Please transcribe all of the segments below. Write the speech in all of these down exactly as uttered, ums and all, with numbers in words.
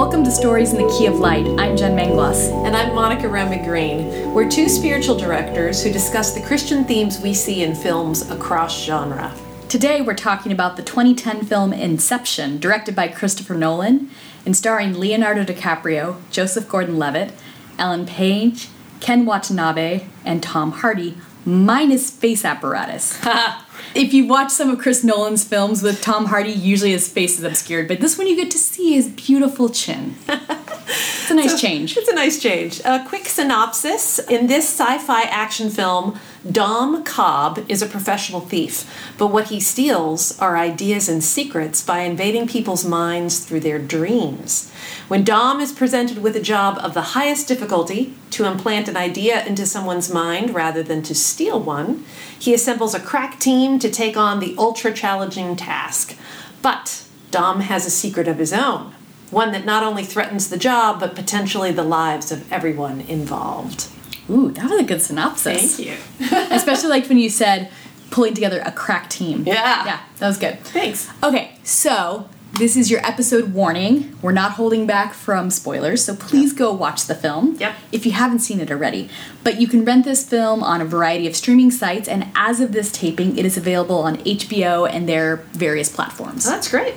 Welcome to Stories in the Key of Light. I'm Jen Mangloss. And I'm Monica Remick Green. We're two spiritual directors who discuss the Christian themes we see in films across genre. Today we're talking about the twenty ten film Inception, directed by Christopher Nolan, and starring Leonardo DiCaprio, Joseph Gordon-Levitt, Ellen Page, Ken Watanabe, and Tom Hardy, minus face apparatus. If you watch some of Chris Nolan's films with Tom Hardy, usually his face is obscured, but this one you get to see his beautiful chin. It's a nice so, change. It's a nice change. A quick synopsis. In this sci-fi action film, Dom Cobb is a professional thief, but what he steals are ideas and secrets by invading people's minds through their dreams. When Dom is presented with a job of the highest difficulty, to implant an idea into someone's mind rather than to steal one, he assembles a crack team to take on the ultra-challenging task. But Dom has a secret of his own, one that not only threatens the job, but potentially the lives of everyone involved. Ooh, that was a good synopsis. Thank you. Especially like when you said pulling together a crack team. Yeah. Yeah, that was good. Thanks. Okay, so this is your episode warning. We're not holding back from spoilers, so please Yep. go watch the film Yep. if you haven't seen it already. But you can rent this film on a variety of streaming sites, and as of this taping, it is available on H B O and their various platforms. Oh, that's great.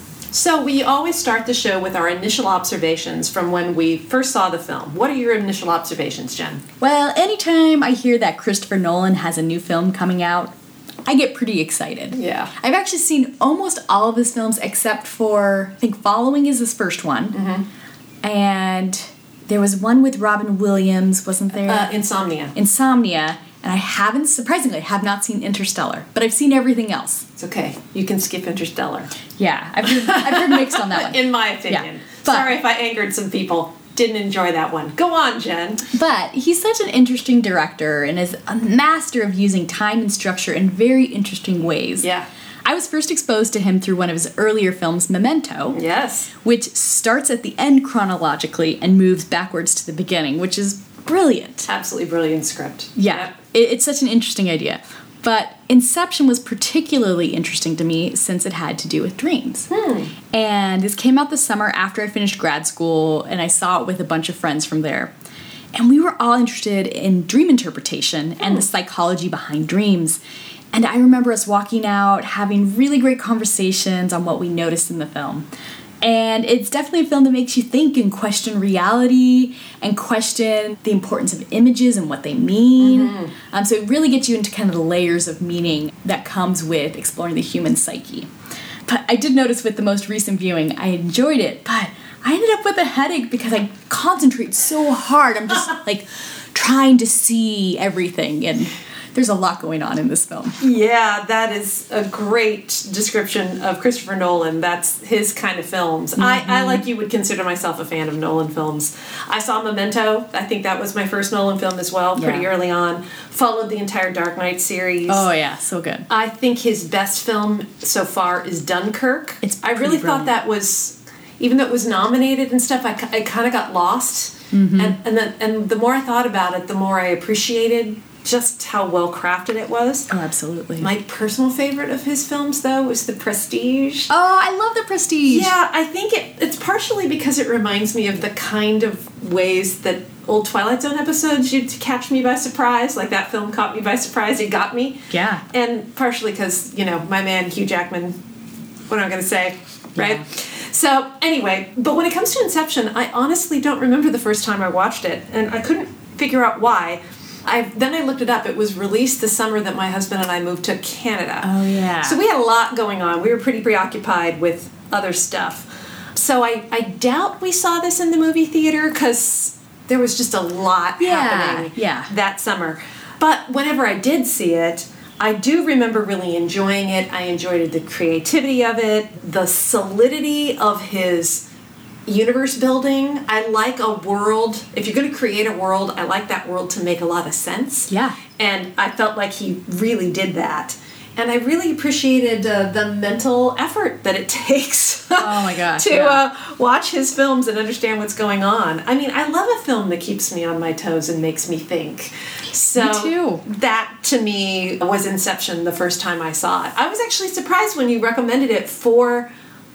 So we always start the show with our initial observations from when we first saw the film. What are your initial observations, Jen? Well, anytime I hear that Christopher Nolan has a new film coming out, I get pretty excited. Yeah. I've actually seen almost all of his films except for, I think Following is his first one. Mm-hmm. And there was one with Robin Williams, wasn't there? Uh, Insomnia. Insomnia. And I haven't, surprisingly, have not seen Interstellar. But I've seen everything else. It's okay. You can skip Interstellar. Yeah. I've heard, I've heard mixed on that one. In my opinion. Yeah. But, Sorry if I angered some people. Didn't enjoy that one. Go on, Jen. But he's such an interesting director and is a master of using time and structure in very interesting ways. Yeah. I was first exposed to him through one of his earlier films, Memento. Yes. Which starts at the end chronologically and moves backwards to the beginning, which is brilliant. Absolutely brilliant script. Yeah. Yep. It, it's such an interesting idea. But Inception was particularly interesting to me since it had to do with dreams. Hmm. And this came out this summer after I finished grad school, and I saw it with a bunch of friends from there. And we were all interested in dream interpretation hmm. and the psychology behind dreams. And I remember us walking out, having really great conversations on what we noticed in the film. And it's definitely a film that makes you think and question reality and question the importance of images and what they mean. Mm-hmm. Um, so it really gets you into kind of the layers of meaning that comes with exploring the human psyche. But I did notice with the most recent viewing, I enjoyed it, but I ended up with a headache because I concentrate so hard. I'm just like trying to see everything, and there's a lot going on in this film. Yeah, that is a great description of Christopher Nolan. That's his kind of films. Mm-hmm. I, I, like you, would consider myself a fan of Nolan films. I saw Memento. I think that was my first Nolan film as well, pretty yeah. early on. Followed the entire Dark Knight series. Oh, yeah, so good. I think his best film so far is Dunkirk. It's I really brilliant. thought that was, even though it was nominated and stuff, I, I kind of got lost. Mm-hmm. And, and, the, and the more I thought about it, the more I appreciated just how well crafted it was. Oh, absolutely. My personal favorite of his films, though, was The Prestige. Oh, I love The Prestige. Yeah, I think it, it's partially because it reminds me of the kind of ways that old Twilight Zone episodes used to catch me by surprise. Like that film caught me by surprise. It got me. Yeah. And partially because, you know, my man Hugh Jackman, what am I going to say, right? Yeah. So, anyway, but when it comes to Inception, I honestly don't remember the first time I watched it, and I couldn't figure out why. I Then I looked it up. It was released the summer that my husband and I moved to Canada. Oh, yeah. So we had a lot going on. We were pretty preoccupied with other stuff. So I, I doubt we saw this in the movie theater because there was just a lot yeah, happening yeah. that summer. But whenever I did see it, I do remember really enjoying it. I enjoyed the creativity of it, the solidity of his universe building. I like a world. If you're going to create a world, I like that world to make a lot of sense. Yeah. And I felt like he really did that. And I really appreciated uh, the mental effort that it takes oh my gosh, to yeah. uh, watch his films and understand what's going on. I mean, I love a film that keeps me on my toes and makes me think. So me too. That, to me, was Inception the first time I saw it. I was actually surprised when you recommended it for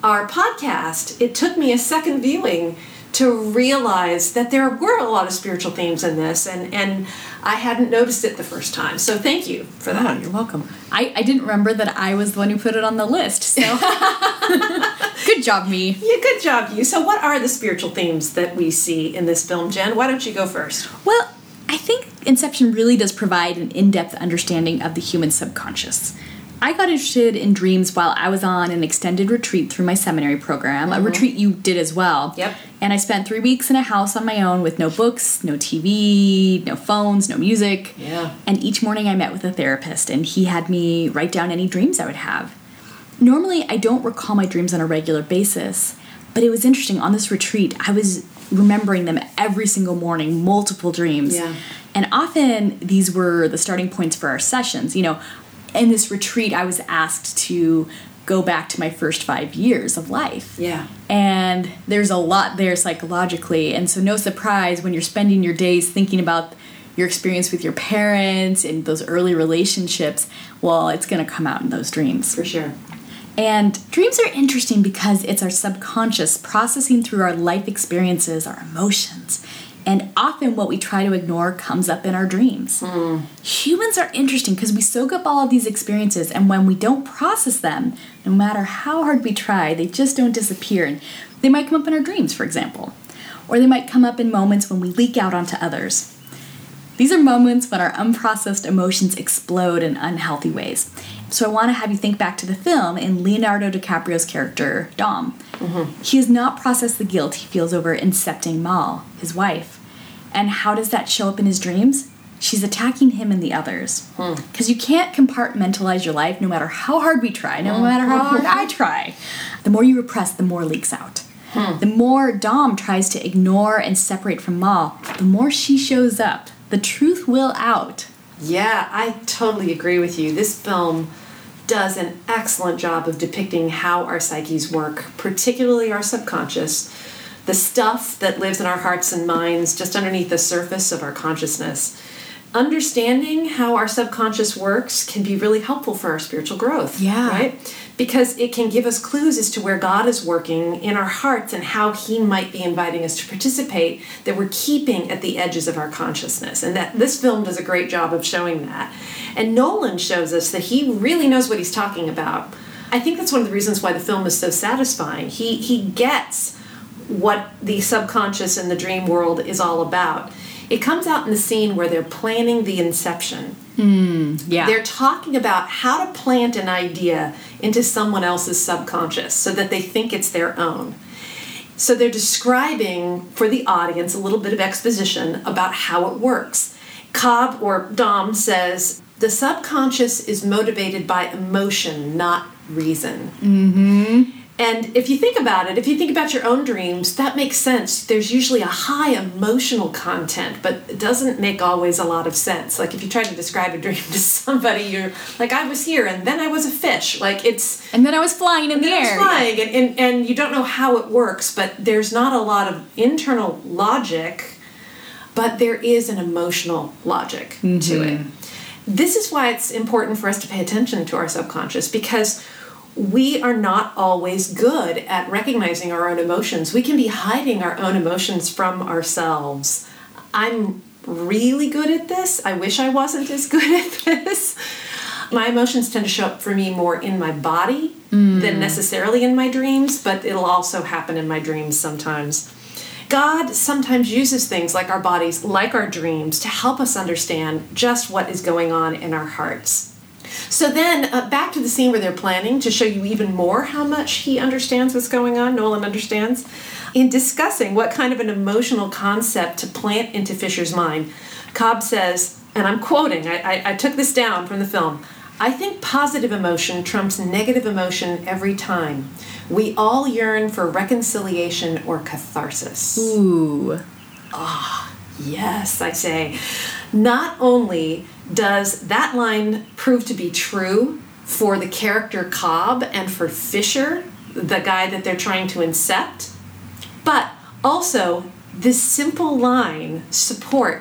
our podcast, it took me a second viewing to realize that there were a lot of spiritual themes in this, and, and I hadn't noticed it the first time. So thank you for that. Oh, you're welcome. I, I didn't remember that I was the one who put it on the list, so good job, me. Yeah, good job, you. So what are the spiritual themes that we see in this film, Jen? Why don't you go first? Well, I think Inception really does provide an in-depth understanding of the human subconscious. I got interested in dreams while I was on an extended retreat through my seminary program, mm-hmm. a retreat you did as well. Yep. And I spent three weeks in a house on my own with no books, no T V, no phones, no music. Yeah. And each morning I met with a therapist, and he had me write down any dreams I would have. Normally, I don't recall my dreams on a regular basis, but it was interesting. On this retreat, I was remembering them every single morning, multiple dreams. Yeah. And often these were the starting points for our sessions. You know, in this retreat, I was asked to go back to my first five years of life. Yeah. And there's a lot there psychologically. And so no surprise when you're spending your days thinking about your experience with your parents and those early relationships, well, it's going to come out in those dreams. For sure. And dreams are interesting because it's our subconscious processing through our life experiences, our emotions. And often what we try to ignore comes up in our dreams. Mm. Humans are interesting because we soak up all of these experiences, and when we don't process them, no matter how hard we try, they just don't disappear. And they might come up in our dreams, for example. Or they might come up in moments when we leak out onto others. These are moments when our unprocessed emotions explode in unhealthy ways. So I want to have you think back to the film in Leonardo DiCaprio's character, Dom. Mm-hmm. He has not processed the guilt he feels over incepting Mal, his wife. And how does that show up in his dreams? She's attacking him and the others. Because hmm. you can't compartmentalize your life no matter how hard we try, no matter how hard I try. The more you repress, the more leaks out. Hmm. The more Dom tries to ignore and separate from Mal, the more she shows up. The truth will out. Yeah, I totally agree with you. This film does an excellent job of depicting how our psyches work, particularly our subconscious, the stuff that lives in our hearts and minds just underneath the surface of our consciousness. Understanding how our subconscious works can be really helpful for our spiritual growth. Yeah. Right? Because it can give us clues as to where God is working in our hearts and how He might be inviting us to participate that we're keeping at the edges of our consciousness. And that this film does a great job of showing that. And Nolan shows us that he really knows what he's talking about. I think that's one of the reasons why the film is so satisfying. He he gets what the subconscious and the dream world is all about. It comes out in the scene where they're planning the inception. Mm, yeah. They're talking about how to plant an idea into someone else's subconscious so that they think it's their own. So they're describing for the audience a little bit of exposition about how it works. Cobb, or Dom, says, the subconscious is motivated by emotion, not reason. Mm-hmm. And if you think about it, if you think about your own dreams, that makes sense. There's usually a high emotional content, but it doesn't make always a lot of sense. Like if you try to describe a dream to somebody, you're like, I was here and then I was a fish. Like it's... And then I was flying in the air. I was flying, and, and, and you don't know how it works, but there's not a lot of internal logic, but there is an emotional logic mm-hmm. to it. This is why it's important for us to pay attention to our subconscious, because we are not always good at recognizing our own emotions. We can be hiding our own emotions from ourselves. I'm really good at this. I wish I wasn't as good at this. My emotions tend to show up for me more in my body mm. than necessarily in my dreams, but it'll also happen in my dreams sometimes. God sometimes uses things like our bodies, like our dreams, to help us understand just what is going on in our hearts. So then, uh, back to the scene where they're planning to show you even more how much he understands what's going on, Nolan understands. In discussing what kind of an emotional concept to plant into Fisher's mind, Cobb says, and I'm quoting, I, I, I took this down from the film, I think positive emotion trumps negative emotion every time. We all yearn for reconciliation or catharsis. Ooh. Ah, oh, yes, I say. Not only does that line prove to be true for the character Cobb and for Fisher, the guy that they're trying to incept, but also this simple line supports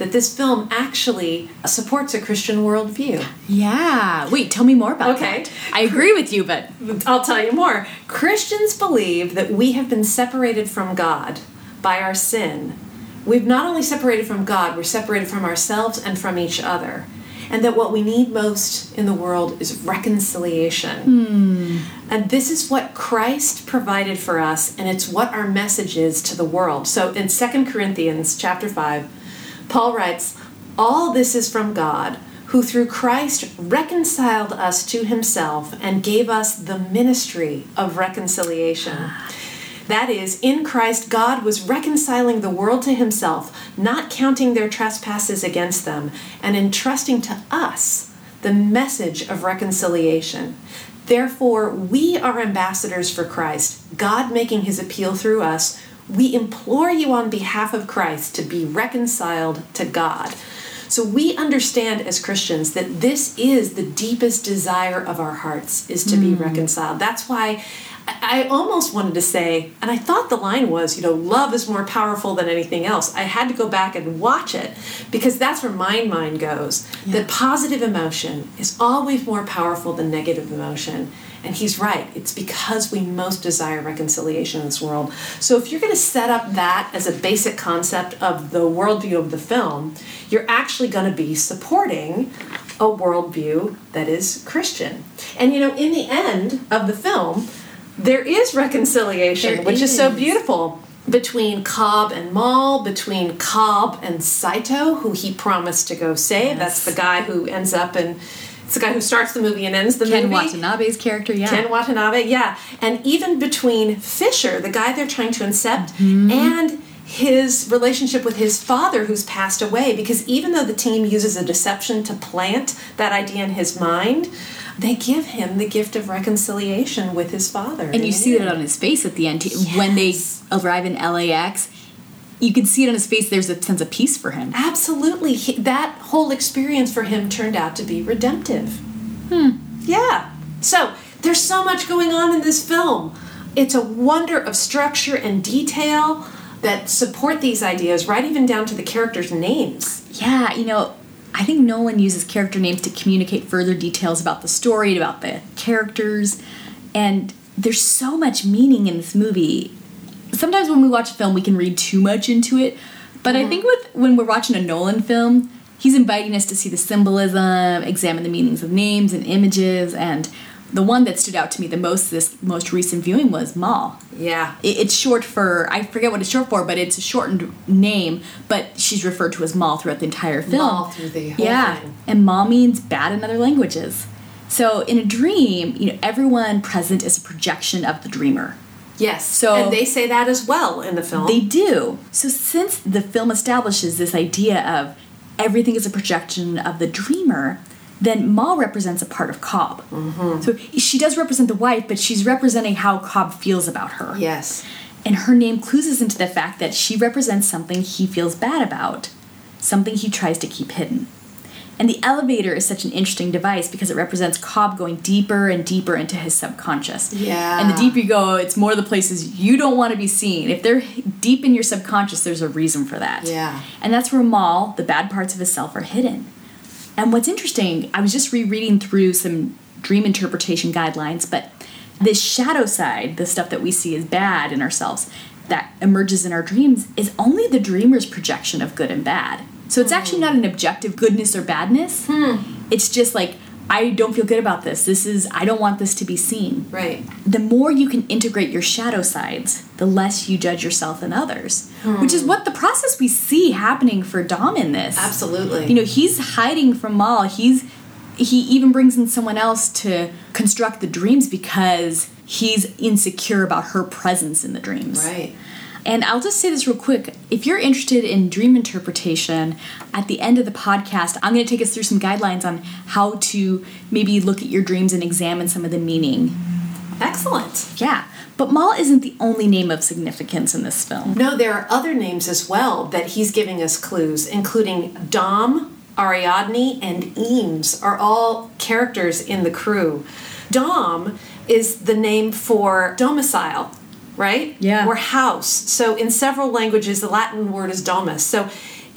that this film actually supports a Christian worldview. Yeah. Wait, tell me more about Okay. that. I agree with you, but I'll tell you more. Christians believe that we have been separated from God by our sin. We've not only separated from God, we're separated from ourselves and from each other. And that what we need most in the world is reconciliation. Hmm. And this is what Christ provided for us, and it's what our message is to the world. So in Second Corinthians chapter five, Paul writes, "All this is from God, who through Christ reconciled us to himself and gave us the ministry of reconciliation." That is, in Christ, God was reconciling the world to himself, not counting their trespasses against them, and entrusting to us the message of reconciliation. Therefore, we are ambassadors for Christ, God making his appeal through us. We implore you on behalf of Christ to be reconciled to God. So we understand as Christians that this is the deepest desire of our hearts, is to mm. be reconciled. That's why I almost wanted to say, and I thought the line was, you know, love is more powerful than anything else. I had to go back and watch it because that's where my mind goes. Yeah. That positive emotion is always more powerful than negative emotion. And he's right. It's because we most desire reconciliation in this world. So if you're going to set up that as a basic concept of the worldview of the film, you're actually going to be supporting a worldview that is Christian. And, you know, in the end of the film, there is reconciliation, there which is. is so beautiful, between Cobb and Mal, between Cobb and Saito, who he promised to go save. Yes. That's the guy who ends up in... It's the guy who starts the movie and ends the Ken movie. Ken Watanabe's character, yeah. Ken Watanabe, yeah. And even between Fisher, the guy they're trying to incept, mm-hmm. and his relationship with his father who's passed away. Because even though the team uses a deception to plant that idea in his mind, they give him the gift of reconciliation with his father. And you see that on his face at the end. Yes. When they arrive in L A X, you can see it on his face. There's a sense of peace for him. Absolutely. He, that whole experience for him turned out to be redemptive. Hmm. Yeah. So there's so much going on in this film. It's a wonder of structure and detail that support these ideas, right even down to the characters' names. Yeah, you know, I think Nolan uses character names to communicate further details about the story, about the characters, and there's so much meaning in this movie. Sometimes when we watch a film, we can read too much into it, but mm-hmm. I think with when we're watching a Nolan film, he's inviting us to see the symbolism, examine the meanings of names and images, and the one that stood out to me the most this most recent viewing was Mal. Yeah. It, it's short for, I forget what it's short for, but it's a shortened name, but she's referred to as Mal throughout the entire film. Mal through the whole yeah. thing. And Mal means bad in other languages. So in a dream, you know, everyone present is a projection of the dreamer. Yes, so and they say that as well in the film. They do. So since the film establishes this idea of everything is a projection of the dreamer, then Mal represents a part of Cobb. Mm-hmm. So she does represent the wife, but she's representing how Cobb feels about her. Yes. And her name clues us into the fact that she represents something he feels bad about, something he tries to keep hidden. And the elevator is such an interesting device because it represents Cobb going deeper and deeper into his subconscious. Yeah. And the deeper you go, it's more the places you don't want to be seen. If they're deep in your subconscious, there's a reason for that. Yeah. And that's where Mal, the bad parts of his self, are hidden. And what's interesting, I was just rereading through some dream interpretation guidelines, but this shadow side, the stuff that we see as bad in ourselves, that emerges in our dreams, is only the dreamer's projection of good and bad. So it's actually not an objective goodness or badness. Hmm. It's just like, I don't feel good about this. This is, I don't want this to be seen. Right. The more you can integrate your shadow sides, the less you judge yourself and others. Hmm. Which is what the process we see happening for Dom in this. Absolutely. You know, he's hiding from Mal. He's, he even brings in someone else to construct the dreams because he's insecure about her presence in the dreams. Right. And I'll just say this real quick. If you're interested in dream interpretation, at the end of the podcast, I'm going to take us through some guidelines on how to maybe look at your dreams and examine some of the meaning. Excellent. Yeah. But Mal isn't the only name of significance in this film. No, there are other names as well that he's giving us clues, including Dom, Ariadne, and Eames are all characters in the crew. Dom is the name for domicile, right? Yeah. Or house. So in several languages, the Latin word is domus. So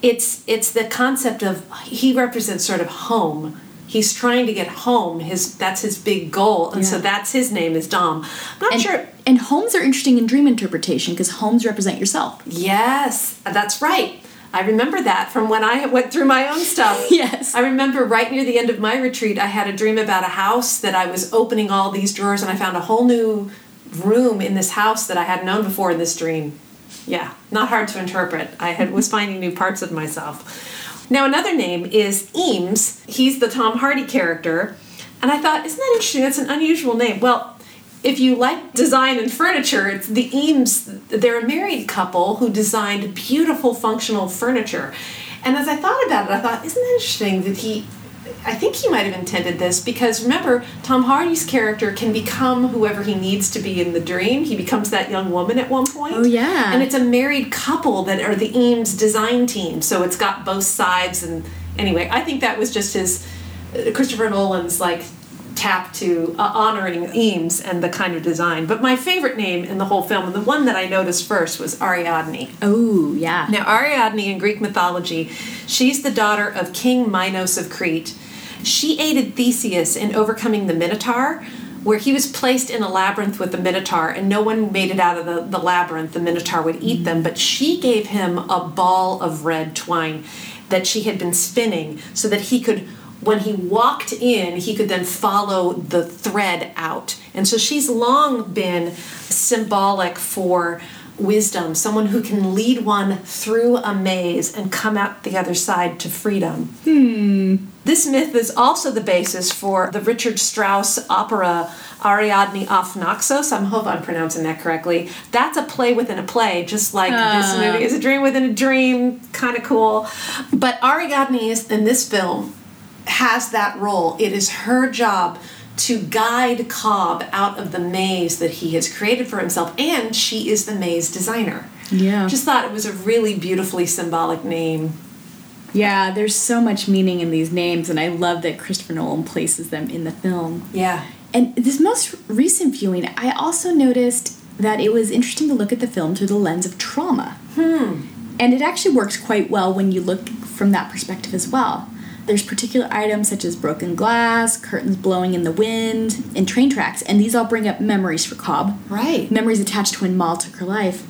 It's it's the concept of, he represents sort of home. He's trying to get home. His that's his big goal, and yeah. so that's his name is Dom. I'm not and, sure. And homes are interesting in dream interpretation because homes represent yourself. Yes, that's right. I remember that from when I went through my own stuff. Yes. I remember right near the end of my retreat, I had a dream about a house that I was opening all these drawers, and I found a whole new room in this house that I hadn't known before in this dream. Yeah, not hard to interpret. I had was finding new parts of myself. Now, another name is Eames. He's the Tom Hardy character. And I thought, isn't that interesting? That's an unusual name. Well, if you like design and furniture, it's the Eames. They're a married couple who designed beautiful, functional furniture. And as I thought about it, I thought, isn't that interesting that he, I think he might have intended this, because remember, Tom Hardy's character can become whoever he needs to be in the dream. He becomes that young woman at one point. Oh, yeah. And it's a married couple that are the Eames design team. So it's got both sides. And anyway, I think that was just his, uh, Christopher Nolan's, like, tap to uh, honoring Eames and the kind of design. But my favorite name in the whole film, and the one that I noticed first, was Ariadne. Oh, yeah. Now, Ariadne in Greek mythology, she's the daughter of King Minos of Crete. She aided Theseus in overcoming the Minotaur, where he was placed in a labyrinth with the Minotaur, and no one made it out of the, the labyrinth. The Minotaur would eat them, but she gave him a ball of red twine that she had been spinning so that he could, when he walked in, he could then follow the thread out. And so she's long been symbolic for wisdom, someone who can lead one through a maze and come out the other side to freedom. Hmm. This myth is also the basis for the Richard Strauss opera Ariadne auf Naxos. I hope I'm pronouncing that correctly. That's a play within a play, just like uh. this movie is a dream within a dream, kind of cool. But Ariadne is, in this film, has that role. It is her job to guide Cobb out of the maze that he has created for himself, and she is the maze designer. Yeah. Just thought it was a really beautifully symbolic name. Yeah, there's so much meaning in these names, and I love that Christopher Nolan places them in the film. Yeah. And this most recent viewing, I also noticed that it was interesting to look at the film through the lens of trauma. Hmm. And it actually works quite well when you look from that perspective as well. There's particular items such as broken glass, curtains blowing in the wind, and train tracks, and these all bring up memories for Cobb. Right. Memories attached to when Mal took her life,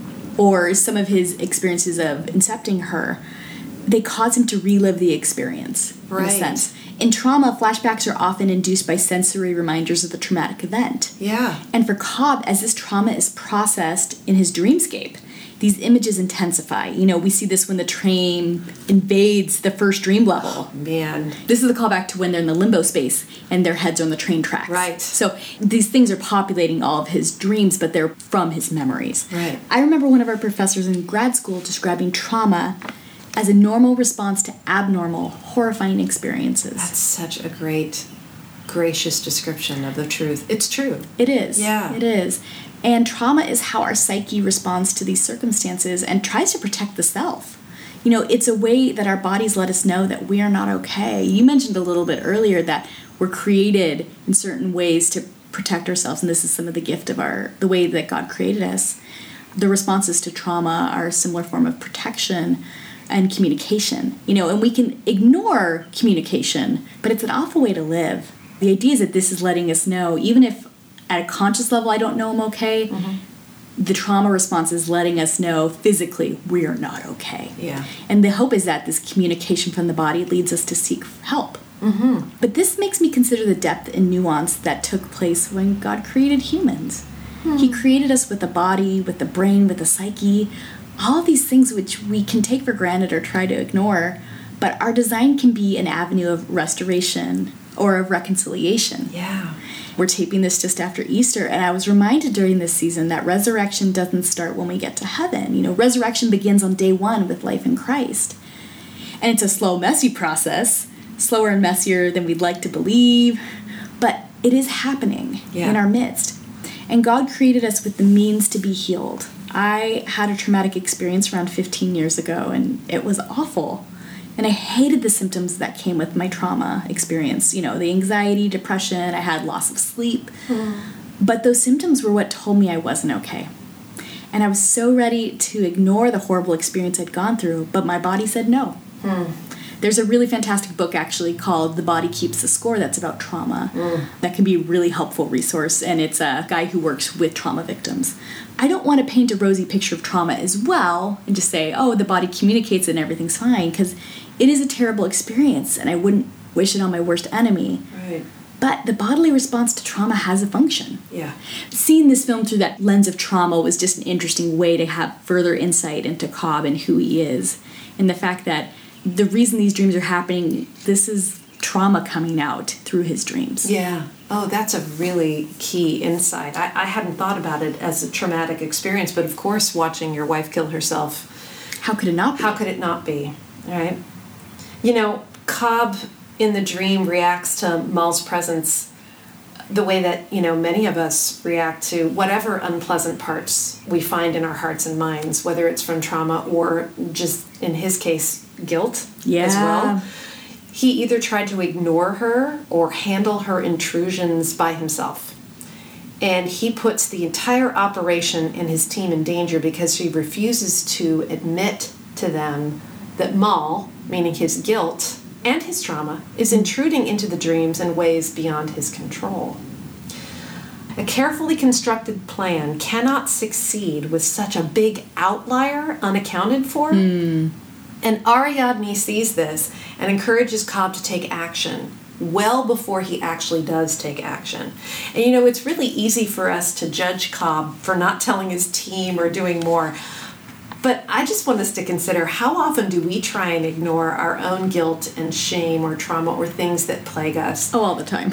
or some of his experiences of incepting her. They cause him to relive the experience, right. in a sense. In trauma, flashbacks are often induced by sensory reminders of the traumatic event. Yeah. And for Cobb, as this trauma is processed in his dreamscape, these images intensify. You know, we see this when the train invades the first dream level. Oh, man. This is the callback to when they're in the limbo space and their heads are on the train tracks. Right. So these things are populating all of his dreams, but they're from his memories. Right. I remember one of our professors in grad school describing trauma as a normal response to abnormal, horrifying experiences. That's such a great, gracious description of the truth. It's true. It is. Yeah. It is. And trauma is how our psyche responds to these circumstances and tries to protect the self. You know, it's a way that our bodies let us know that we are not okay. You mentioned a little bit earlier that we're created in certain ways to protect ourselves, and this is some of the gift of our the way that God created us. The responses to trauma are a similar form of protection and communication. You know, and we can ignore communication, but it's an awful way to live. The idea is that this is letting us know, even if at a conscious level I don't know I'm okay, mm-hmm. the trauma response is letting us know physically we're not okay. Yeah. And the hope is that this communication from the body leads us to seek help. Mm-hmm. But this makes me consider the depth and nuance that took place when God created humans. Mm-hmm. He created us with a body, with a brain, with a psyche, all of these things which we can take for granted or try to ignore, but our design can be an avenue of restoration or of reconciliation. Yeah. We're taping this just after Easter, and I was reminded during this season that resurrection doesn't start when we get to heaven. You know, resurrection begins on day one with life in Christ. And it's a slow, messy process, slower and messier than we'd like to believe, but it is happening yeah. in our midst. And God created us with the means to be healed. I had a traumatic experience around fifteen years ago, and it was awful. And I hated the symptoms that came with my trauma experience. You know, the anxiety, depression, I had loss of sleep. Mm. But those symptoms were what told me I wasn't okay. And I was so ready to ignore the horrible experience I'd gone through, but my body said no. Hmm. There's a really fantastic book actually called The Body Keeps the Score that's about trauma. Mm. That can be a really helpful resource, and it's a guy who works with trauma victims. I don't want to paint a rosy picture of trauma as well and just say, oh, the body communicates and everything's fine, because it is a terrible experience, and I wouldn't wish it on my worst enemy. Right. But the bodily response to trauma has a function. Yeah. Seeing this film through that lens of trauma was just an interesting way to have further insight into Cobb and who he is, and the fact that the reason these dreams are happening, this is trauma coming out through his dreams. Yeah. Oh, that's a really key insight. I, I hadn't thought about it as a traumatic experience, but of course, watching your wife kill herself. How could it not be? How could it not be? Right? You know, Cobb in the dream reacts to Mal's presence the way that, you know, many of us react to whatever unpleasant parts we find in our hearts and minds, whether it's from trauma or just, in his case, guilt yeah. as well. He either tried to ignore her or handle her intrusions by himself. And he puts the entire operation and his team in danger because he refuses to admit to them that Mal, meaning his guilt and his trauma, is intruding into the dreams in ways beyond his control. A carefully constructed plan cannot succeed with such a big outlier unaccounted for. Mm. And Ariadne sees this and encourages Cobb to take action well before he actually does take action. And you know, it's really easy for us to judge Cobb for not telling his team or doing more. But I just want us to consider, how often do we try and ignore our own guilt and shame or trauma or things that plague us? Oh, all the time.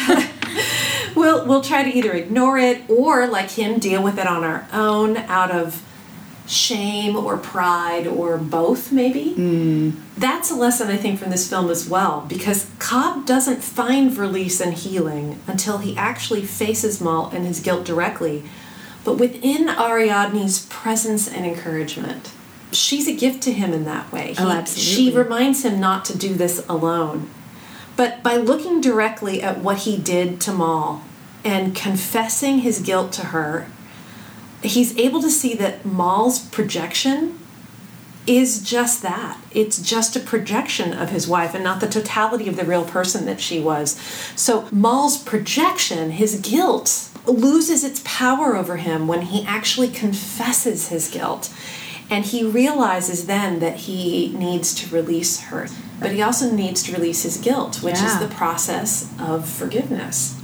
we'll, we'll try to either ignore it or, like him, deal with it on our own out of shame or pride or both, maybe. Mm. That's a lesson, I think, from this film as well, because Cobb doesn't find release and healing until he actually faces Mal and his guilt directly, but within Ariadne's presence and encouragement. She's a gift to him in that way. He, oh, absolutely. She reminds him not to do this alone. But by looking directly at what he did to Mal and confessing his guilt to her, he's able to see that Mal's projection is just that. It's just a projection of his wife and not the totality of the real person that she was. So Mal's projection, his guilt, loses its power over him when he actually confesses his guilt. And he realizes then that he needs to release her. But he also needs to release his guilt, which yeah. is the process of forgiveness.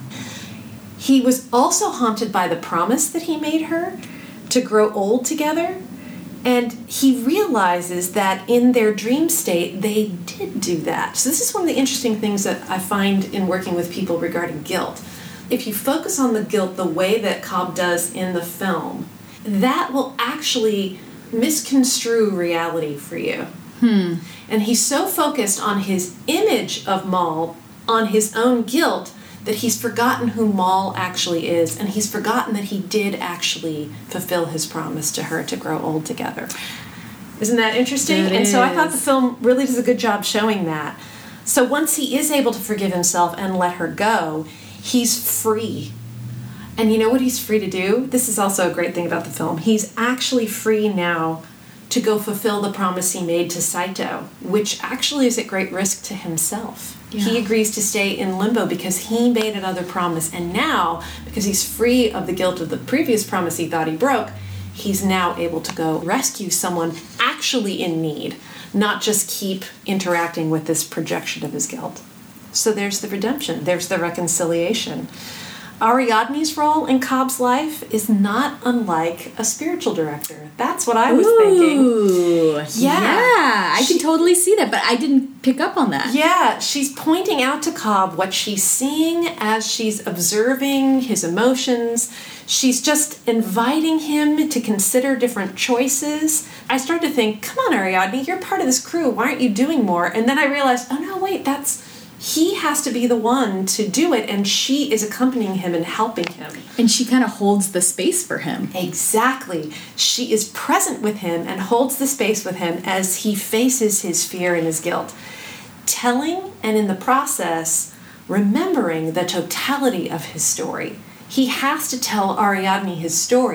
He was also haunted by the promise that he made her to grow old together. And he realizes that in their dream state, they did do that. So this is one of the interesting things that I find in working with people regarding guilt. If you focus on the guilt the way that Cobb does in the film, that will actually misconstrue reality for you. Hmm. And he's so focused on his image of Mal, on his own guilt, that he's forgotten who Mal actually is, and he's forgotten that he did actually fulfill his promise to her to grow old together. Isn't that interesting? It and so I thought is. the film really does a good job showing that. So once he is able to forgive himself and let her go, he's free. And you know what he's free to do? This is also a great thing about the film. He's actually free now to go fulfill the promise he made to Saito, which actually is at great risk to himself. Yeah. He agrees to stay in limbo because he made another promise, and now, because he's free of the guilt of the previous promise he thought he broke, he's now able to go rescue someone actually in need, not just keep interacting with this projection of his guilt. So there's the redemption, there's the reconciliation. Ariadne's role in Cobb's life is not unlike a spiritual director. That's what I was Ooh, thinking. Yeah. Yeah, I She- can totally see that, but I didn't pick up on that. Yeah, she's pointing out to Cobb what she's seeing as she's observing his emotions. She's just inviting him to consider different choices. I started to think, come on, Ariadne, you're part of this crew. Why aren't you doing more? And then I realized, oh no, wait, that's... he has to be the one to do it, and she is accompanying him and helping him. And she kind of holds the space for him. Exactly. She is present with him and holds the space with him as he faces his fear and his guilt. Telling, and in the process, remembering the totality of his story. He has to tell Ariadne his story.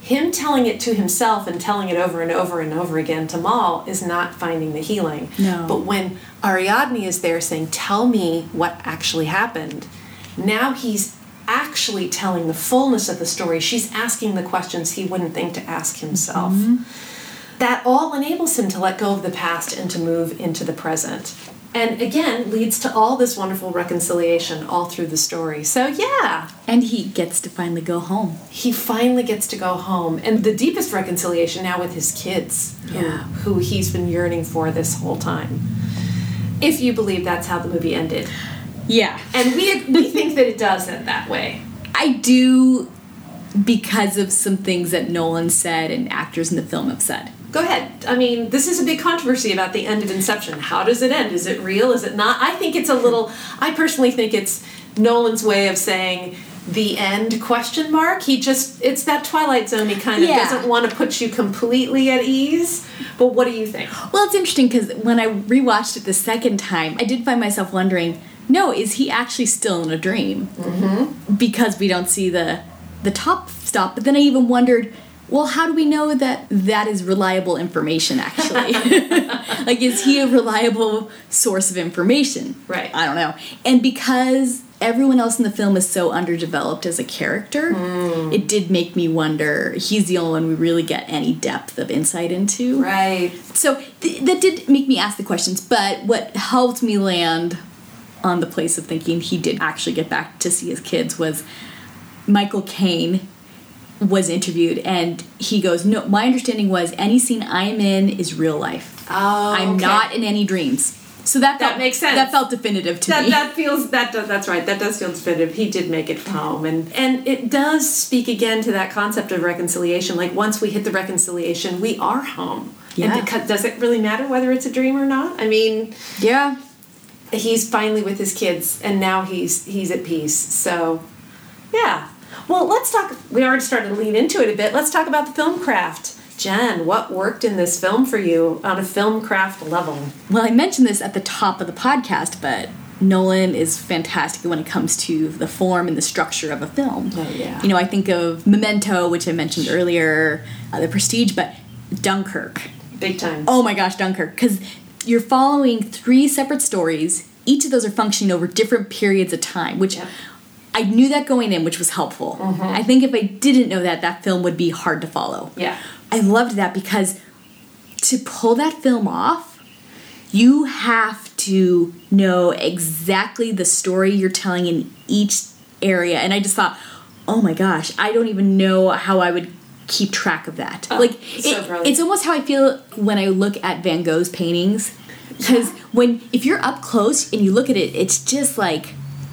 him telling it to himself and telling it over and over and over again to Mal is not finding the healing. No. But when Ariadne is there saying, tell me what actually happened, now he's actually telling the fullness of the story. She's asking the questions he wouldn't think to ask himself. Mm-hmm. That all enables him to let go of the past and to move into the present. And again, leads to all this wonderful reconciliation all through the story. So yeah. And he gets to finally go home. He finally gets to go home. And the deepest reconciliation now with his kids, yeah. who, who he's been yearning for this whole time. If you believe that's how the movie ended. Yeah. And we we think that it does end that way. I do, because of some things that Nolan said and actors in the film have said. Go ahead. I mean, this is a big controversy about the end of Inception. How does it end? Is it real? Is it not? I think it's a little, I personally think it's Nolan's way of saying the end question mark. He just, it's that Twilight Zone. He kind of yeah. doesn't want to put you completely at ease. But what do you think? Well, it's interesting because when I rewatched it the second time, I did find myself wondering, no, is he actually still in a dream? Mm-hmm. Because we don't see the the top stop. But then I even wondered, well, how do we know that that is reliable information, actually? Like, is he a reliable source of information? Right. I don't know. And because everyone else in the film is so underdeveloped as a character, mm. it did make me wonder, he's the only one we really get any depth of insight into. Right. So th- that did make me ask the questions, but what helped me land on the place of thinking he did actually get back to see his kids was Michael Caine was interviewed, and he goes, no, my understanding was any scene I'm in is real life. Oh, I'm okay. not in any dreams. So that felt, that makes sense. That felt definitive to that, me. That feels that does, that's right. That does feel definitive. He did make it home, and and it does speak again to that concept of reconciliation. Like, once we hit the reconciliation, we are home. Yeah. And because, does it really matter whether it's a dream or not? I mean, yeah. He's finally with his kids, and now he's he's at peace. So, yeah. Well, let's talk. We already started to lean into it a bit. Let's talk about the film craft. Jen, what worked in this film for you on a film craft level? Well, I mentioned this at the top of the podcast, but Nolan is fantastic when it comes to the form and the structure of a film. Oh, yeah. You know, I think of Memento, which I mentioned earlier, uh, The Prestige, but Dunkirk. Big time. Oh my gosh, Dunkirk. Because you're following three separate stories. Each of those are functioning over different periods of time, which... Yep. I knew that going in, which was helpful. Mm-hmm. I think if I didn't know that, that film would be hard to follow. Yeah. I loved that because to pull that film off, you have to know exactly the story you're telling in each area. And I just thought, oh my gosh, I don't even know how I would keep track of that. Oh, like it's, so it, it's almost how I feel when I look at Van Gogh's paintings. Because yeah. when if you're up close and you look at it, it's just like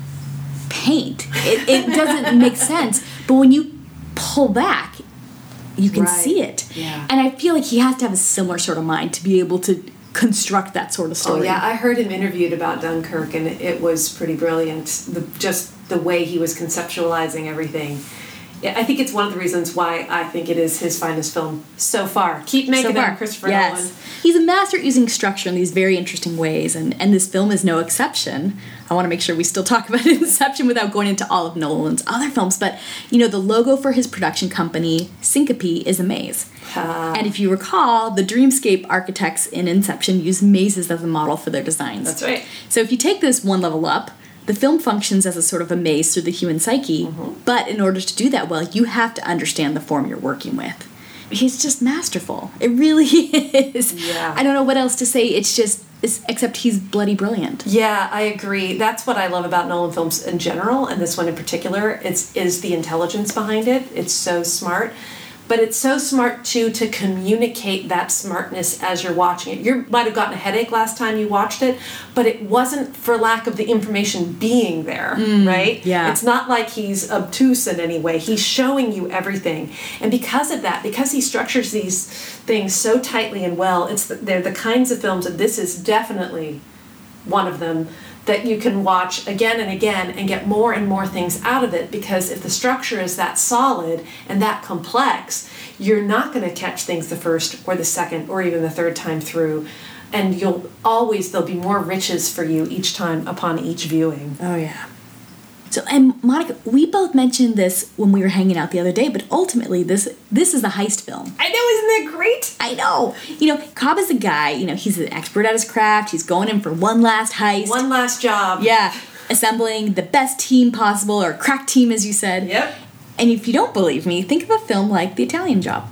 paint. It, it doesn't make sense. But when you pull back, you can right. see it. Yeah. And I feel like he has to have a similar sort of mind to be able to construct that sort of story. Oh, yeah. I heard him interviewed about Dunkirk, and it was pretty brilliant. The, just the way he was conceptualizing everything. I think it's one of the reasons why I think it is his finest film so far. Keep making so far. them, Christopher yes. Nolan. He's a master at using structure in these very interesting ways, and, and this film is no exception. I want to make sure we still talk about Inception without going into all of Nolan's other films, but, you know, the logo for his production company, Syncope, is a maze. Uh, and if you recall, the Dreamscape architects in Inception used mazes as a model for their designs. That's right. So if you take this one level up, the film functions as a sort of a maze through the human psyche, mm-hmm. but in order to do that well, you have to understand the form you're working with. He's just masterful. It really is. Yeah. I don't know what else to say. It's just, it's, except he's bloody brilliant. Yeah, I agree. That's what I love about Nolan films in general, and this one in particular. It's is the intelligence behind it. It's so smart. But it's so smart, too, to communicate that smartness as you're watching it. You might have gotten a headache last time you watched it, but it wasn't for lack of the information being there, mm, right? Yeah. It's not like he's obtuse in any way. He's showing you everything. And because of that, because he structures these things so tightly and well, it's the, they're the kinds of films, and this is definitely one of them, that you can watch again and again and get more and more things out of it, because if the structure is that solid and that complex, you're not going to catch things the first or the second or even the third time through, and you'll always, there'll be more riches for you each time upon each viewing. Oh, yeah. So, and Monica, we both mentioned this when we were hanging out the other day, but ultimately, this this is the heist film. I know, isn't that great? I know. You know, Cobb is a guy, you know, he's an expert at his craft. He's going in for one last heist. One last job. Yeah. Assembling the best team possible, or crack team, as you said. Yep. And if you don't believe me, think of a film like The Italian Job.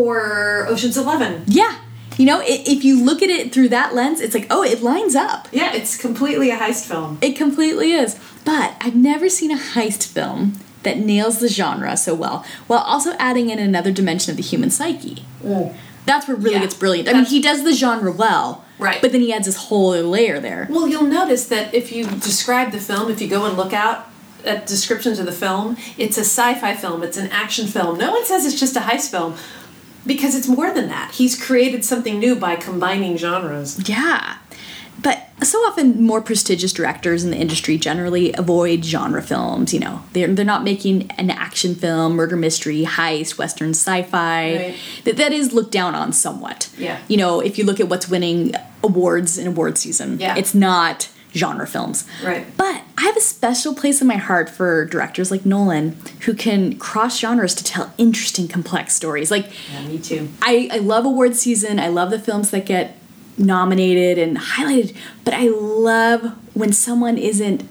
Or Ocean's Eleven. Yeah. You know, if you look at it through that lens, it's like, oh, it lines up. Yeah, it's completely a heist film. It completely is. But I've never seen a heist film that nails the genre so well, while also adding in another dimension of the human psyche. Mm. That's what really Yeah, gets brilliant. I that's- mean, he does the genre well, right? But then he adds this whole other layer there. Well, you'll notice that if you describe the film, if you go and look out at descriptions of the film, it's a sci-fi film, it's an action film. No one says it's just a heist film, because it's more than that. He's created something new by combining genres. Yeah. But so often more prestigious directors in the industry generally avoid genre films, you know. They're, they're not making an action film, murder mystery, heist, western sci-fi. Right. That, that is looked down on somewhat. Yeah. You know, if you look at what's winning awards in award season, Yeah. it's not genre films. Right. But I have a special place in my heart for directors like Nolan who can cross genres to tell interesting, complex stories. Like, Yeah, me too. I, I love award season. I love the films that get nominated and highlighted, but I love when someone isn't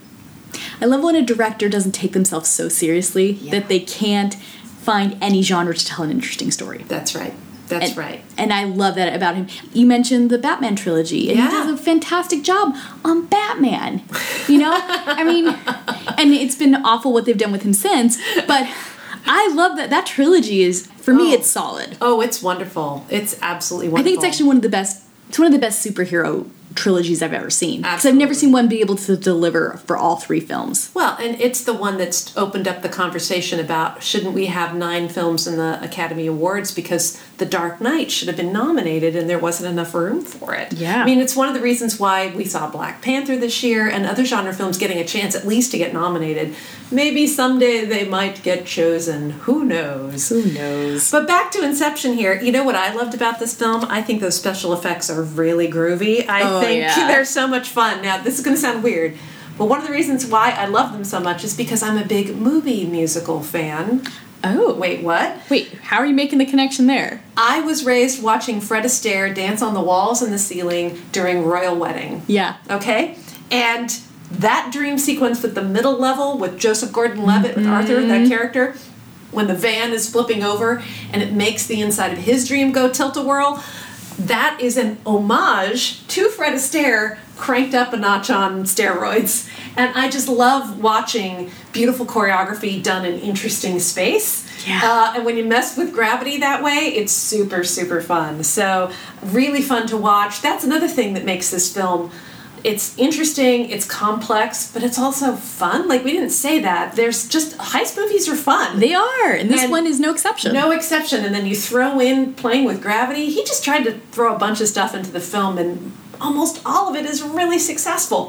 I love when a director doesn't take themselves so seriously Yeah. that they can't find any genre to tell an interesting story. That's right. That's and, right. And I love that about him. You mentioned the Batman trilogy, and Yeah. he does a fantastic job on Batman. You know? I mean, and it's been awful what they've done with him since, but I love that. That trilogy is, for me, Oh. it's solid. Oh, it's wonderful. It's absolutely I wonderful. think it's actually one of the best, it's one of the best superhero trilogies I've ever seen. Because I've never Absolutely. seen one be able to deliver for all three films. Well, and it's the one that's opened up the conversation about shouldn't we have nine films in the Academy Awards because The Dark Knight should have been nominated and there wasn't enough room for it. Yeah. I mean, it's one of the reasons why we saw Black Panther this year and other genre films getting a chance at least to get nominated. Maybe someday they might get chosen. Who knows? Who knows? But back to Inception here. You know what I loved about this film? I think those special effects are really groovy. I Oh, think yeah. they're so much fun. Now, this is going to sound weird, but one of the reasons why I love them so much is because I'm a big movie musical fan. Oh. Wait, what? Wait, how are you making the connection there? I was raised watching Fred Astaire dance on the walls and the ceiling during Royal Wedding. Yeah. Okay? And that dream sequence with the middle level with Joseph Gordon-Levitt, with Arthur, that character, when the van is flipping over and it makes the inside of his dream go tilt-a-whirl, that is an homage to Fred Astaire cranked up a notch on steroids. And I just love watching beautiful choreography done in interesting space. Yeah. Uh, and when you mess with gravity that way, it's super, super fun. So really fun to watch. That's another thing that makes this film, it's interesting, it's complex, but it's also fun. Like, we didn't say that. There's just, heist movies are fun. They are, and this And one is no exception. No exception. And then you throw in playing with gravity. He just tried to throw a bunch of stuff into the film, and almost all of it is really successful.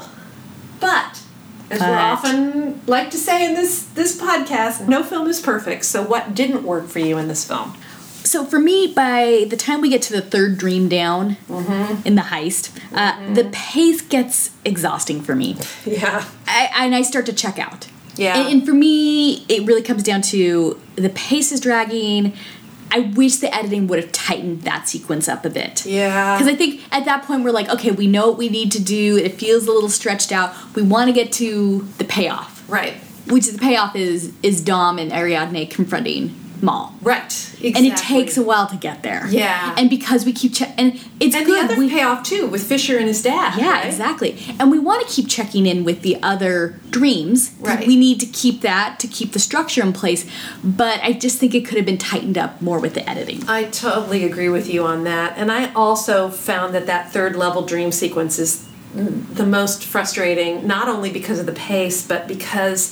But, as But. we're often like to say in this, this podcast, no film is perfect. So what didn't work for you in this film? So for me, by the time we get to the third dream down Mm-hmm. in the heist, uh, Mm-hmm. the pace gets exhausting for me. Yeah. I, and I start to check out. Yeah. And, and for me, it really comes down to the pace is dragging. I wish the editing would have tightened that sequence up a bit. Yeah. Because I think at that point we're like, okay, we know what we need to do. It feels a little stretched out. We want to get to the payoff. Right. Which the payoff is is Dom and Ariadne confronting Maul. Right. Exactly. And it takes a while to get there. Yeah. And because we keep check, and it's And good. the other we, payoff, too, with Fisher and his dad. yeah, right? exactly. And we want to keep checking in with the other dreams. 'Cause Right. We need to keep that to keep the structure in place. But I just think it could have been tightened up more with the editing. I totally agree with you on that. And I also found that that third level dream sequence is the most frustrating, not only because of the pace, but because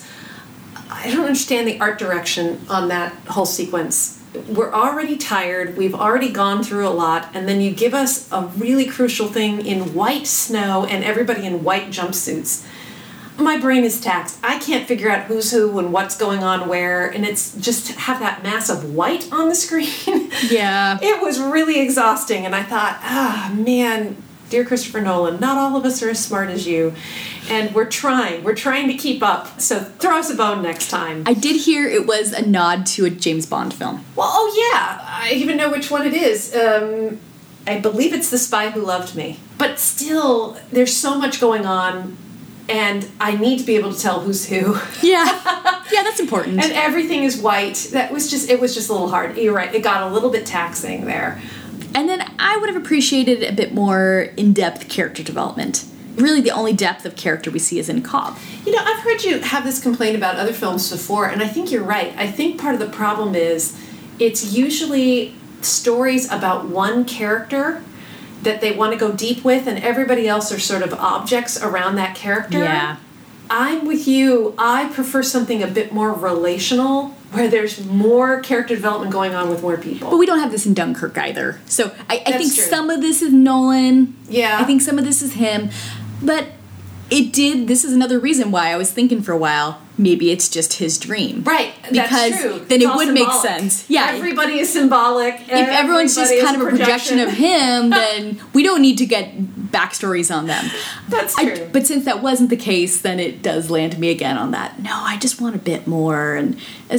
I don't understand the art direction on that whole sequence. We're already tired, we've already gone through a lot, and then you give us a really crucial thing in white snow and everybody in white jumpsuits. My brain is taxed. I can't figure out who's who and what's going on where, and it's just to have that mass of white on the screen. Yeah. It was really exhausting, and I thought, ah, man, dear Christopher Nolan, not all of us are as smart as you, and we're trying. We're trying to keep up, so throw us a bone next time. I did hear it was a nod to a James Bond film. Well, oh yeah, I even know which one it is. Um, I believe it's The Spy Who Loved Me. But still, there's so much going on, and I need to be able to tell who's who. Yeah, yeah, that's important. And everything is white. That was just, it was just a little hard. You're right, it got a little bit taxing there. And then I would have appreciated a bit more in-depth character development. Really, the only depth of character we see is in Cobb. You know, I've heard you have this complaint about other films before, and I think you're right. I think part of the problem is it's usually stories about one character that they want to go deep with, and everybody else are sort of objects around that character. Yeah. I'm with you. I prefer something a bit more relational, where there's more character development going on with more people. But we don't have this in Dunkirk either. So I, I think true. some of this is Nolan. Yeah. I think some of this is him. But it did, this is another reason why I was thinking for a while, maybe it's just his dream. Right, because that's true. Then It's it all would symbolic. make sense. Yeah. Everybody is symbolic. If everyone's just kind of a projection of him, then we don't need to get backstories on them. That's true. I, but since that wasn't the case, then it does land me again on that. No, I just want a bit more, and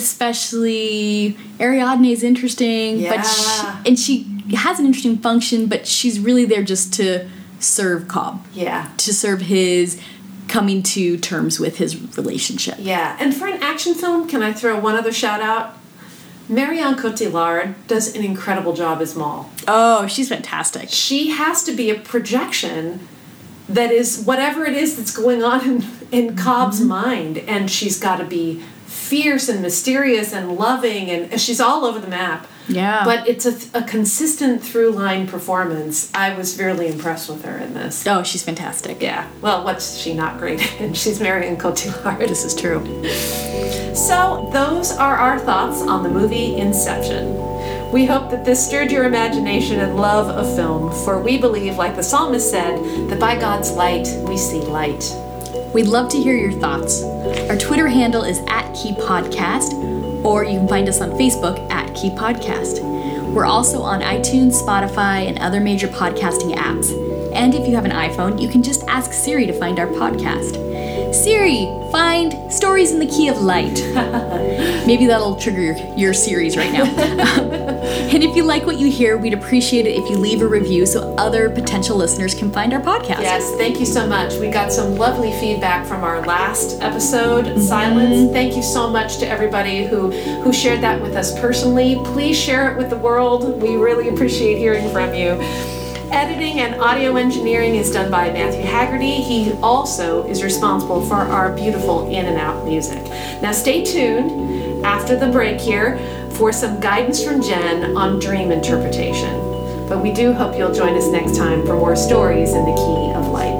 especially Ariadne's interesting, Yeah. but she, and she has an interesting function, but she's really there just to serve Cobb. Yeah. To serve his coming to terms with his relationship. Yeah, and for an action film, can I throw one other shout out? Marion Cotillard does an incredible job as Maul. Oh, she's fantastic. She has to be a projection that is whatever it is that's going on in, in Cobb's Mm-hmm. mind, and she's got to be fierce and mysterious and loving, and she's all over the map. Yeah. But it's a, a consistent through-line performance. I was really impressed with her in this. Oh, she's fantastic. Yeah. Well, what's she not great in? She's Marion Cotillard. This is true. So, those are our thoughts on the movie Inception. We hope that this stirred your imagination and love of film, for we believe, like the psalmist said, that by God's light we see light. We'd love to hear your thoughts. Our Twitter handle is at Key Podcast, or you can find us on Facebook at Key Podcast. We're also on iTunes, Spotify, and other major podcasting apps. And if you have an iPhone, you can just ask Siri to find our podcast. Siri, find Stories in the Key of Light. Maybe that'll trigger your, your series right now. And if you like what you hear, we'd appreciate it if you leave a review so other potential listeners can find our podcast. Yes, thank you so much. We got some lovely feedback from our last episode, mm-hmm. Silence. Thank you so much to everybody who, who shared that with us personally. Please share it with the world. We really appreciate hearing from you. Editing and audio engineering is done by Matthew Haggerty. He also is responsible for our beautiful in and out music. Now stay tuned after the break here for some guidance from Jen on dream interpretation. But we do hope you'll join us next time for more stories in the Key of Light.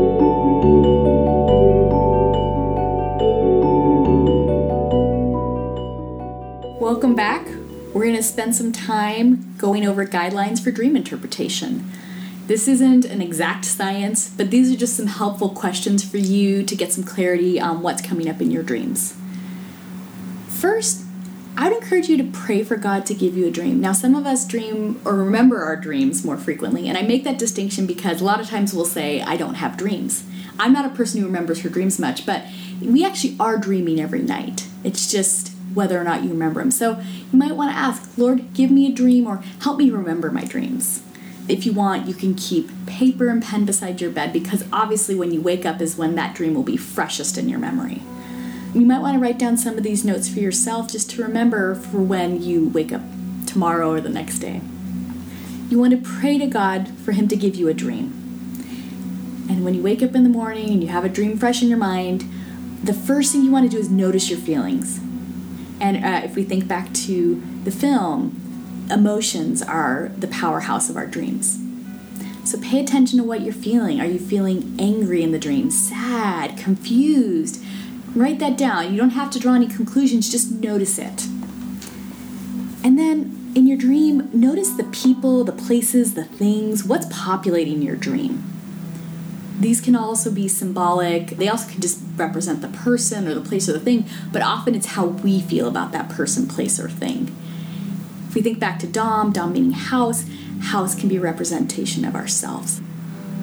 Welcome back. We're going to spend some time going over guidelines for dream interpretation. This isn't an exact science, but these are just some helpful questions for you to get some clarity on what's coming up in your dreams. First, I would encourage you to pray for God to give you a dream. Now, some of us dream or remember our dreams more frequently, and I make that distinction because a lot of times we'll say, I don't have dreams. I'm not a person who remembers her dreams much, but we actually are dreaming every night. It's just whether or not you remember them. So you might want to ask, Lord, give me a dream or help me remember my dreams. If you want, you can keep paper and pen beside your bed because obviously when you wake up is when that dream will be freshest in your memory. You might want to write down some of these notes for yourself just to remember for when you wake up tomorrow or the next day. You want to pray to God for Him to give you a dream. And when you wake up in the morning and you have a dream fresh in your mind, the first thing you want to do is notice your feelings. And uh, if we think back to the film, emotions are the powerhouse of our dreams. So pay attention to what you're feeling. Are you feeling angry in the dream, sad, confused? Write that down. You don't have to draw any conclusions, just notice it. And then in your dream, notice the people, the places, the things, what's populating your dream. These can also be symbolic. They also can just represent the person or the place or the thing, but often it's how we feel about that person, place, or thing. If we think back to Dom, Dom meaning house, house can be a representation of ourselves.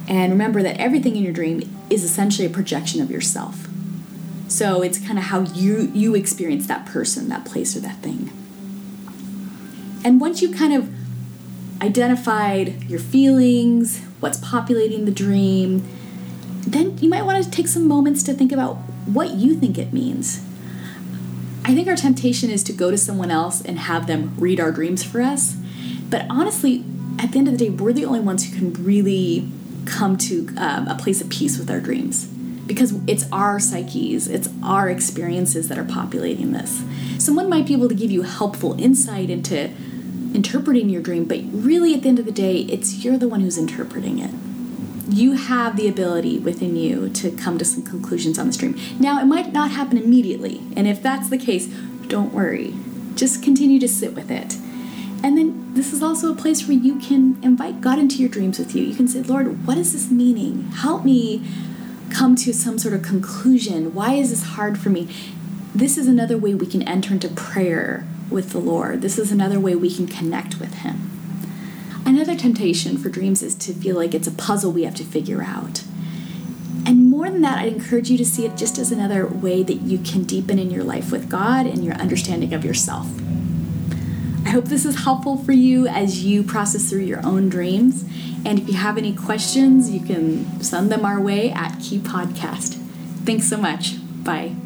And remember that everything in your dream is essentially a projection of yourself. So it's kind of how you, you experience that person, that place, or that thing. And once you kind of identified your feelings, what's populating the dream, then you might want to take some moments to think about what you think it means. I think our temptation is to go to someone else and have them read our dreams for us. But honestly, at the end of the day, we're the only ones who can really come to um, a place of peace with our dreams, because it's our psyches, it's our experiences that are populating this. Someone might be able to give you helpful insight into interpreting your dream, but really at the end of the day, it's you're the one who's interpreting it. You have the ability within you to come to some conclusions on the dream. Now, it might not happen immediately, and if that's the case, don't worry. Just continue to sit with it. And then this is also a place where you can invite God into your dreams with you. You can say, Lord, what is this meaning? Help me come to some sort of conclusion. Why is this hard for me? This is another way we can enter into prayer with the Lord. This is another way we can connect with Him. Another temptation for dreams is to feel like it's a puzzle we have to figure out. And more than that, I'd encourage you to see it just as another way that you can deepen in your life with God and your understanding of yourself. I hope this is helpful for you as you process through your own dreams. And if you have any questions, you can send them our way at Q Podcast. Thanks so much. Bye.